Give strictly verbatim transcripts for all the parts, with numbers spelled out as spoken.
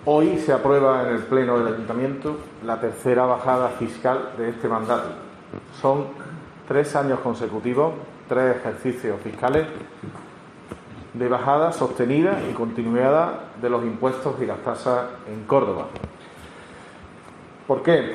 Hoy se aprueba en el Pleno del Ayuntamiento la tercera bajada fiscal de este mandato. Son tres años consecutivos, tres ejercicios fiscales de bajada sostenida y continuada de los impuestos y las tasas en Córdoba. ¿Por qué?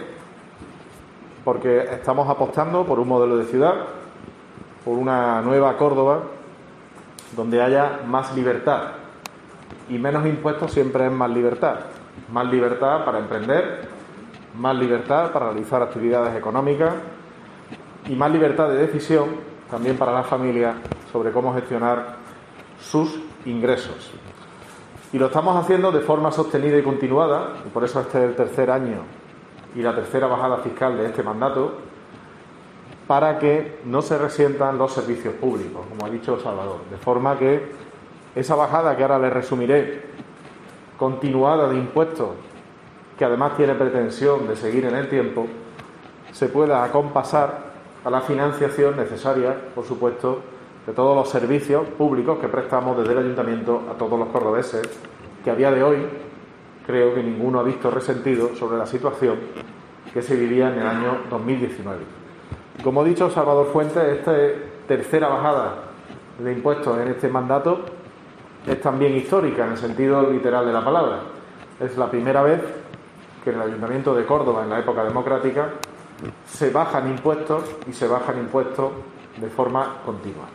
Porque estamos apostando por un modelo de ciudad, por una nueva Córdoba donde haya más libertad. Y menos impuestos siempre es más libertad. Más libertad para emprender, más libertad para realizar actividades económicas y más libertad de decisión también para las familias sobre cómo gestionar sus ingresos. Y lo estamos haciendo de forma sostenida y continuada, y por eso este es el tercer año y la tercera bajada fiscal de este mandato, para que no se resientan los servicios públicos, como ha dicho Salvador, de forma que esa bajada, que ahora les resumiré, continuada de impuestos, que además tiene pretensión de seguir en el tiempo, se pueda acompasar a la financiación necesaria, por supuesto, de todos los servicios públicos que prestamos desde el Ayuntamiento a todos los cordobeses, que a día de hoy creo que ninguno ha visto resentido sobre la situación que se vivía en el año dos mil diecinueve. Como ha dicho Salvador Fuentes, esta tercera bajada de impuestos en este mandato es también histórica en el sentido literal de la palabra. Es la primera vez que en el Ayuntamiento de Córdoba, en la época democrática, se bajan impuestos y se bajan impuestos de forma continua.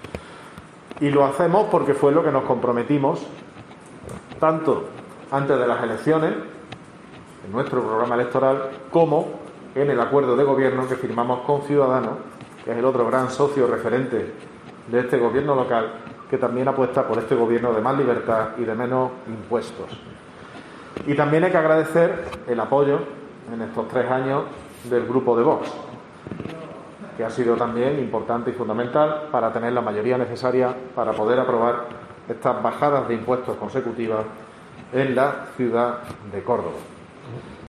Y lo hacemos porque fue lo que nos comprometimos tanto antes de las elecciones, en nuestro programa electoral, como en el acuerdo de gobierno que firmamos con Ciudadanos, que es el otro gran socio referente de este gobierno local, que también apuesta por este gobierno de más libertad y de menos impuestos. Y también hay que agradecer el apoyo en estos tres años del grupo de Vox, que ha sido también importante y fundamental para tener la mayoría necesaria para poder aprobar estas bajadas de impuestos consecutivas en la ciudad de Córdoba.